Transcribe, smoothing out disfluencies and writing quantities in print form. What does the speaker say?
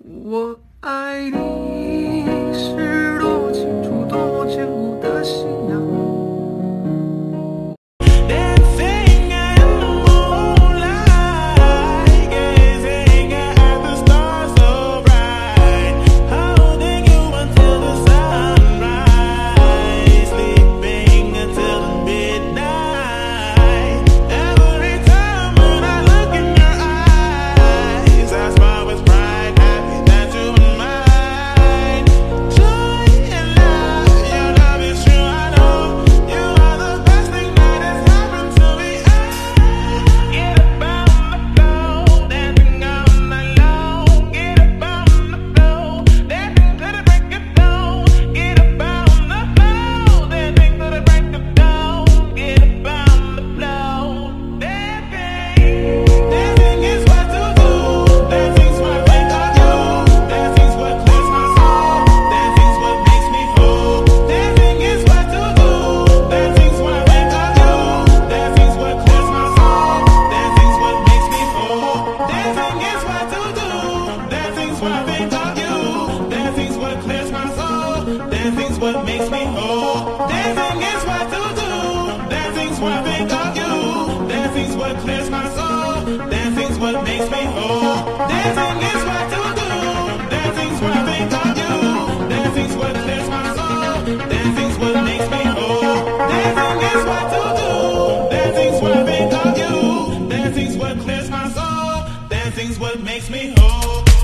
我爱你是多清楚、多坚固的信仰。 Dancing's what makes me whole. Dancing is what to do. Dancing's what I think of you. Dancing's what clears my soul. Dancing's what makes me whole. Dancing is what to do. Dancing's what I think of you. Dancing's what clears my soul. Dancing's what makes me whole. Dancing is what to do. Dancing's what I think of you. Dancing's what clears my soul. Dancing's what makes me whole.